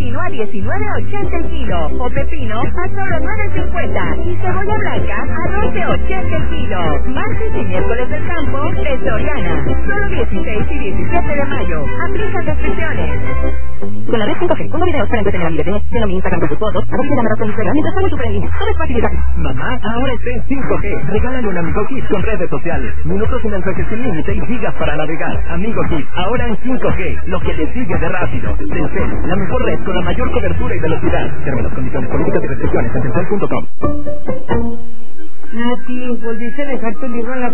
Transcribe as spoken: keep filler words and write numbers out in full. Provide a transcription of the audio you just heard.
pepino a diecinueve ochenta el kilo, o pepino a solo nueve cincuenta y cebolla blanca a doce ochenta el kilo. Martes y miércoles del campo de Soriana, solo dieciséis y diecisiete de mayo. Aplica restricciones. Con la red cinco G, pongo videos para entretener a mi bebé, lleno mi Instagram con sus fotos, a veces llamadas con Instagram mientras hago super en línea. Todo es fácil y rápido. Mamá, ahora está en cinco G. Regálale un Amigo Kids con redes sociales. Minutos y mensajes sin límite y gigas para navegar. Amigo Kids, ahora en cinco G. Lo que le sigue de rápido. Telcel, la mejor red con la mayor cobertura y velocidad. Términos, condiciones, políticas y restricciones en telcel punto com. Nati, volviste a dejar tu libro en la